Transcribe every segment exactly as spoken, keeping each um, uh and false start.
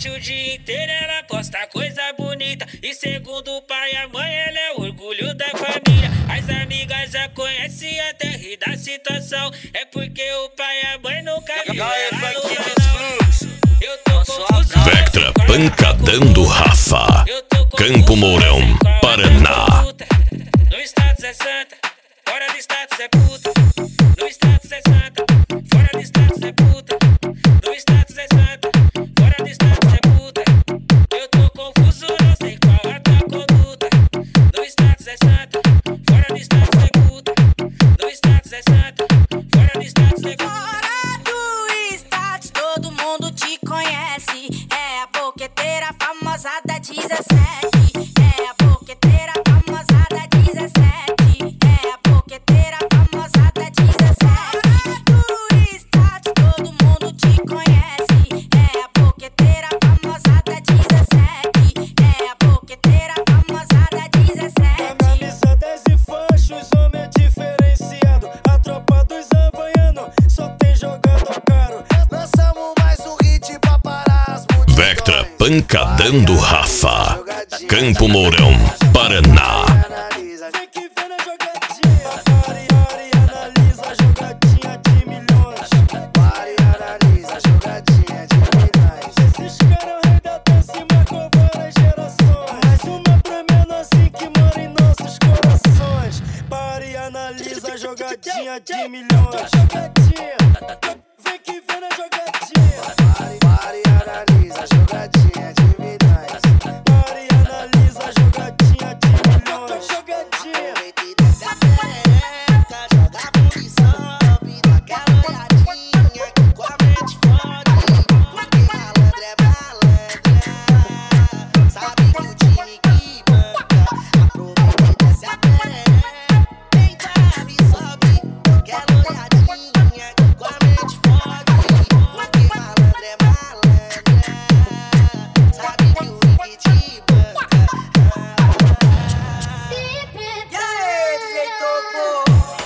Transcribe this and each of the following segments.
internet o dia inteiro, ela posta coisa bonita. E segundo o pai e a mãe, ela é o orgulho da família. As amigas já conhecem até rir da situação. É porque o pai e a mãe nunca viram ela no canal. Eu tô confuso. Vectra pancadão do Rafa. Campo Mourão, Paraná. No status é santa, fora do status é puta. No status é santa, fora do status é puta. No status é santa, fora do status é puta. Eu tô confuso, não sei qual a tua conduta. No status é santa, fora do status é puta. No status é santa, fora do status é puta. Fora do status, todo mundo te conhece. É a boqueteira famosa da dezessete. É a boqueteira famosa da dezessete. É a boqueteira famosa da dezessete. Fora do status, todo mundo te conhece. É a boqueteira famosa da dezessete. É a boqueteira famosa da dezessete. Camisa dez e fãs, os homens diferenciado. A tropa dos havaianos só tem jogador caro. Lançamos mais um hit pra parar as multidões. Vectra pancadão do Rafa. Campo Mourão, Paraná. Vem que vem na jogadinha. Pare, pare, analisa a jogadinha de milhões. Pare, analisa a jogadinha de milhões. Esses caras é o rei da dança e marcou várias gerações. Mais uma pra menorzinho que mora em nossos corações. Pare, analisa a jogadinha de milhões. Vem que vem na jogadinha. Pare, pare, analisa a jogadinha de milhões. Pare, analisa a jogadinha de milhões. Jogadinha. Desce a perereca, joga a bunda e sobe. Dá aquela olhadinha com a mente fode. Porque malandro é malandra. Sabe que o time que banca. Aproveita e desce a perereca. Vem trave e sobe. Dá aquela olhadinha com a mente fode. Porque malandro é malandra. Sabe que o Rick te banca. E aí, D J Topo?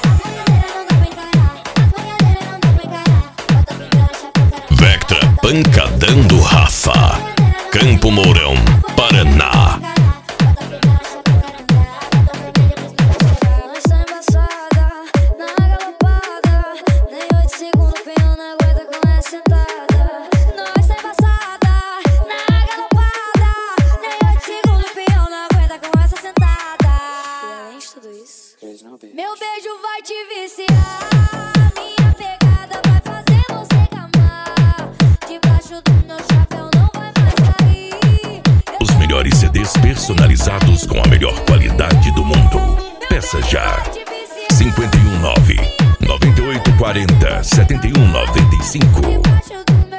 Vectra pancadão do Rafa. Campo Mourão, Paraná. Nós tá embaçada, na galopada. Nem oito segundos, penhão não aguenta com essa sentada. Nós tá embaçada, na galopada. Nem oito segundos, penhão não aguenta com essa sentada. E além de tudo isso, meu beijo vai te viciar. Minha pegada vai fazer você gamar. Debaixo do meu chapéu não vai mais sair. Os melhores C Ds personalizados com a melhor qualidade do mundo. Peça já. cinco um nove, nove oito quatro zero, sete um nove cinco. Debaixo do meu